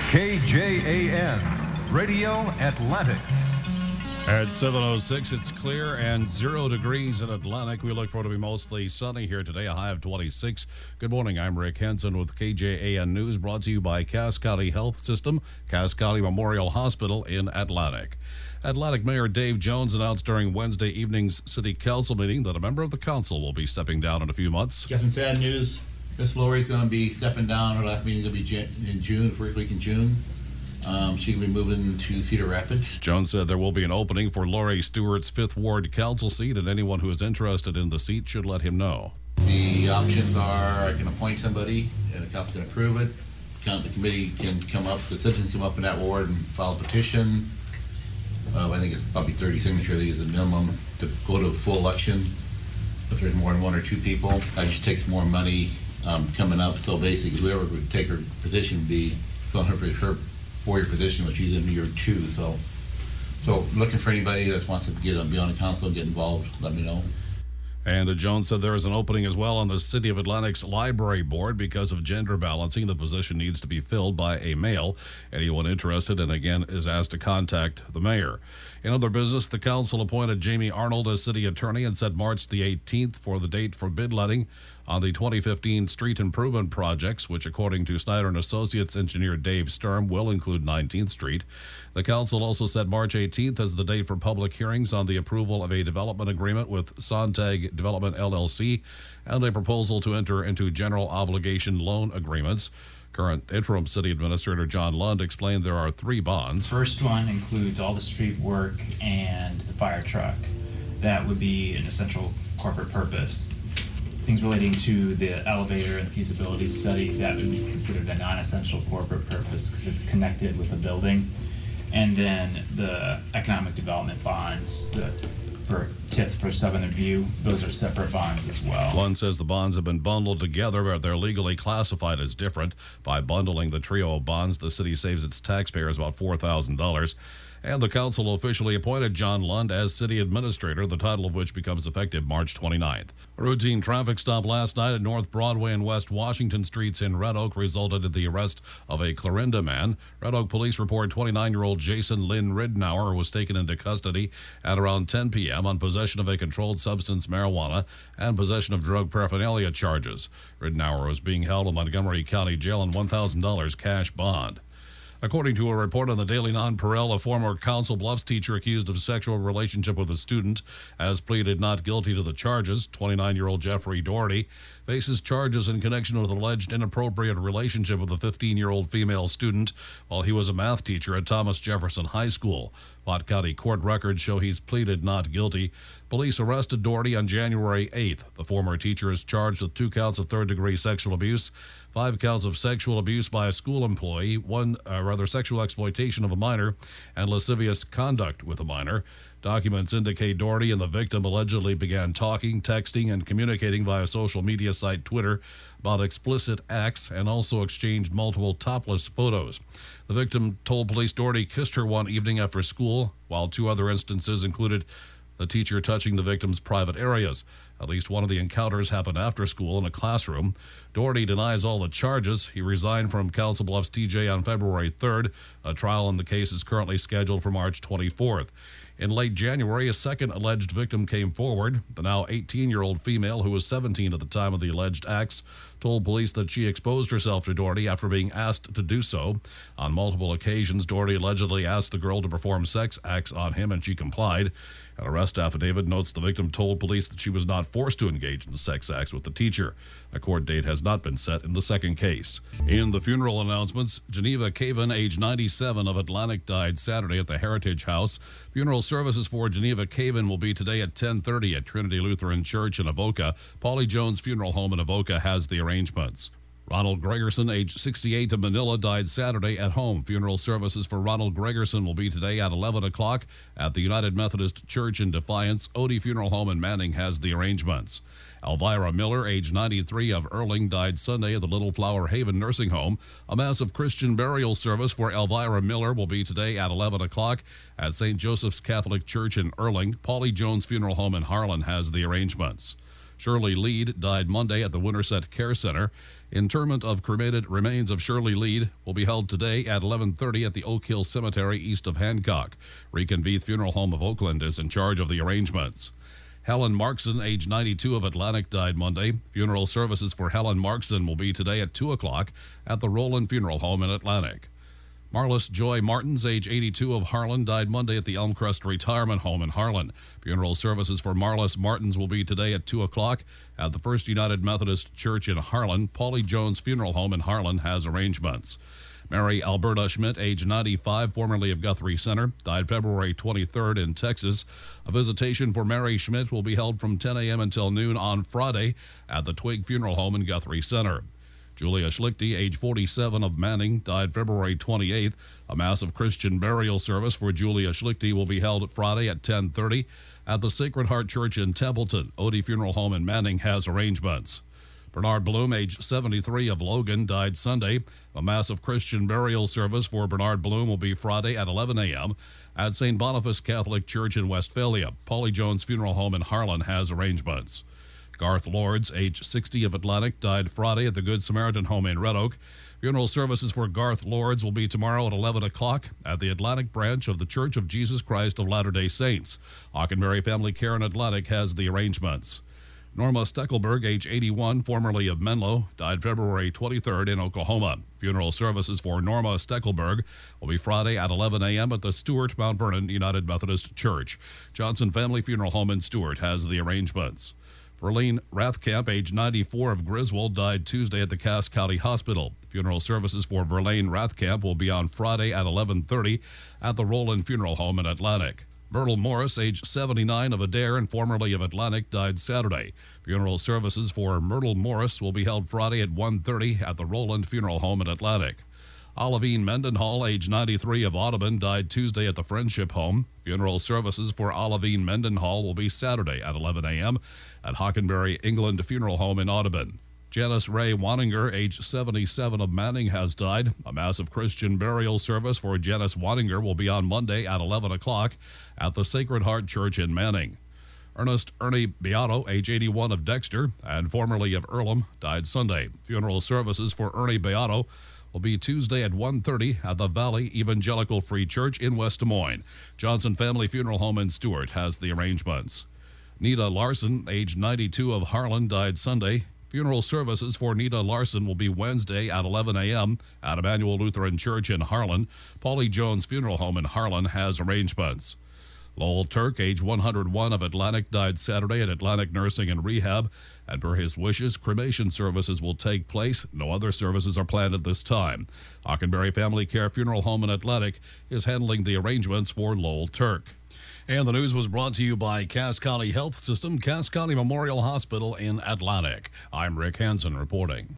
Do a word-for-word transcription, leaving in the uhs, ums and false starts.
K J A N, Radio Atlantic. At seven oh six, it's clear and zero degrees in Atlantic. We look for it to be mostly sunny here today, a high of twenty-six. Good morning, I'm Rick Henson with K J A N News, brought to you by Cass County Health System, Cass County Memorial Hospital in Atlantic. Atlantic Mayor Dave Jones announced during Wednesday evening's City Council meeting that a member of the council will be stepping down in a few months. Got some sad news. Miss Lori's going to be stepping down. Her last meeting is going to be in June, first week in June. Um, she'll be moving to Cedar Rapids. Jones said there will be an opening for Lori Stewart's fifth Ward Council seat, and anyone who is interested in the seat should let him know. The options are I can appoint somebody, and the council can approve it. The committee can come up, the citizens come up in that ward and file a petition. Uh, I think it's probably thirty signatures is the minimum to go to a full election. If there's more than one or two people, that just takes more money um, coming up. So basically, whoever would take her position would be going for her four-year position, which she's in year two. So, so looking for anybody that wants to get be on the council and get involved, let me know. And uh, Jones said there is an opening as well on the City of Atlantic's library board. Because of gender balancing, the position needs to be filled by a male. Anyone interested, and again, is asked to contact the mayor. In other business, the council appointed Jamie Arnold as city attorney and set March the eighteenth for the date for bid letting on the twenty fifteen street improvement projects, which, according to Snyder and Associates engineer Dave Sturm, will include nineteenth street. The council also set March eighteenth as the date for public hearings on the approval of a development agreement with Sontag Development L L C and a proposal to enter into general obligation loan agreements. Current interim city administrator John Lund explained there are three bonds. First one includes all the street work and the fire truck. That would be an essential corporate purpose. Things relating to the elevator and the feasibility study, that would be considered a non-essential corporate purpose because it's connected with the building. And then the economic development bonds, the for T I F for Southern View, those are separate bonds as well. Lund says the bonds have been bundled together, but they're legally classified as different. By bundling the trio of bonds, the city saves its taxpayers about four thousand dollars. And the council officially appointed John Lund as city administrator, the title of which becomes effective March twenty-ninth. A routine traffic stop last night at North Broadway and West Washington Streets in Red Oak resulted in the arrest of a Clarinda man. Red Oak police report twenty-nine-year-old Jason Lynn Ridnour was taken into custody at around ten p.m. on possession of a controlled substance, marijuana, and possession of drug paraphernalia charges. Ridnour was being held in Montgomery County Jail on one thousand dollars cash bond. According to a report on the Daily Nonpareil, a former Council Bluffs teacher accused of sexual relationship with a student has pleaded not guilty to the charges. twenty-nine-year-old Jeffrey Doherty faces charges in connection with alleged inappropriate relationship with a fifteen-year-old female student while he was a math teacher at Thomas Jefferson High School. Pot County court records show he's pleaded not guilty. Police arrested Doherty on January eighth. The former teacher is charged with two counts of third-degree sexual abuse, five counts of sexual abuse by a school employee, one uh, rather sexual exploitation of a minor, and lascivious conduct with a minor. Documents indicate Doherty and the victim allegedly began talking, texting, and communicating via social media site Twitter about explicit acts and also exchanged multiple topless photos. The victim told police Doherty kissed her one evening after school, while two other instances included the teacher touching the victim's private areas. At least one of the encounters happened after school in a classroom. Doherty denies all the charges. He resigned from Council Bluffs T J on February third. A trial in the case is currently scheduled for March twenty-fourth. In late January, a second alleged victim came forward. The now eighteen-year-old female, who was seventeen at the time of the alleged acts, told police that she exposed herself to Doherty after being asked to do so. On multiple occasions, Doherty allegedly asked the girl to perform sex acts on him, and she complied. An arrest affidavit notes the victim told police that she was not forced to engage in sex acts with the teacher. A court date has not been set in the second case. In the funeral announcements, Geneva Caven, age ninety-seven, of Atlantic, died Saturday at the Heritage House. Funeral services for Geneva Caven will be today at ten thirty at Trinity Lutheran Church in Avoca. Paulie Jones Funeral Home in Avoca has the arrangements. Ronald Gregerson, age sixty-eight, of Manila, died Saturday at home. Funeral services for Ronald Gregerson will be today at eleven o'clock at the United Methodist Church in Defiance. Odie Funeral Home in Manning has the arrangements. Elvira Miller, age ninety-three, of Erling, died Sunday at the Little Flower Haven Nursing Home. A massive Christian burial service for Elvira Miller will be today at eleven o'clock at Saint Joseph's Catholic Church in Erling. Paulie Jones Funeral Home in Harlan has the arrangements. Shirley Lead died Monday at the Winterset Care Center. Interment of cremated remains of Shirley Lead will be held today at eleven thirty at the Oak Hill Cemetery east of Hancock. Rican Veith Funeral Home of Oakland is in charge of the arrangements. Helen Markson, age ninety-two, of Atlantic, died Monday. Funeral services for Helen Markson will be today at two o'clock at the Roland Funeral Home in Atlantic. Marlis Joy Martins, age eighty-two, of Harlan, died Monday at the Elmcrest Retirement Home in Harlan. Funeral services for Marlis Martins will be today at two o'clock at the First United Methodist Church in Harlan. Paulie Jones Funeral Home in Harlan has arrangements. Mary Alberta Schmidt, age ninety-five, formerly of Guthrie Center, died February twenty-third in Texas. A visitation for Mary Schmidt will be held from ten a.m. until noon on Friday at the Twig Funeral Home in Guthrie Center. Julia Schlichte, age forty-seven, of Manning, died February twenty-eighth. A mass of Christian burial service for Julia Schlichte will be held Friday at ten thirty at the Sacred Heart Church in Templeton. Odie Funeral Home in Manning has arrangements. Bernard Bloom, age seventy-three, of Logan, died Sunday. A mass of Christian burial service for Bernard Bloom will be Friday at eleven a.m. at Saint Boniface Catholic Church in Westphalia. Paulie Jones Funeral Home in Harlan has arrangements. Garth Lords, age sixty, of Atlantic, died Friday at the Good Samaritan Home in Red Oak. Funeral services for Garth Lords will be tomorrow at eleven o'clock at the Atlantic branch of the Church of Jesus Christ of Latter-day Saints. Hockenberry Family Care in Atlantic has the arrangements. Norma Steckelberg, age eighty-one, formerly of Menlo, died February twenty-third in Oklahoma. Funeral services for Norma Steckelberg will be Friday at eleven a.m. at the Stewart Mount Vernon United Methodist Church. Johnson Family Funeral Home in Stewart has the arrangements. Verlene Rathkamp, age ninety-four, of Griswold, died Tuesday at the Cass County Hospital. Funeral services for Verlene Rathkamp will be on Friday at eleven thirty at the Roland Funeral Home in Atlantic. Myrtle Morris, age seventy-nine, of Adair and formerly of Atlantic, died Saturday. Funeral services for Myrtle Morris will be held Friday at one thirty at the Roland Funeral Home in Atlantic. Olivine Mendenhall, age ninety-three, of Audubon, died Tuesday at the Friendship Home. Funeral services for Olivine Mendenhall will be Saturday at eleven a.m. at Hockenberry England Funeral Home in Audubon. Janice Ray Waninger, age seventy-seven, of Manning, has died. A massive Christian burial service for Janice Waninger will be on Monday at eleven o'clock at the Sacred Heart Church in Manning. Ernest Ernie Beato, age eighty-one, of Dexter and formerly of Earlham, died Sunday. Funeral services for Ernie Beato will be Tuesday at one thirty at the Valley Evangelical Free Church in West Des Moines. Johnson Family Funeral Home in Stewart has the arrangements. Nita Larson, age ninety-two, of Harlan, died Sunday. Funeral services for Nita Larson will be Wednesday at eleven a.m. at Emmanuel Lutheran Church in Harlan. Paulie Jones Funeral Home in Harlan has arrangements. Lowell Turk, age one hundred one, of Atlantic, died Saturday at Atlantic Nursing and Rehab, and per his wishes, cremation services will take place. No other services are planned at this time. Hockenberry Family Care Funeral Home in Atlantic is handling the arrangements for Lowell Turk. And the news was brought to you by Cass County Health System, Cass County Memorial Hospital in Atlantic. I'm Rick Hansen reporting.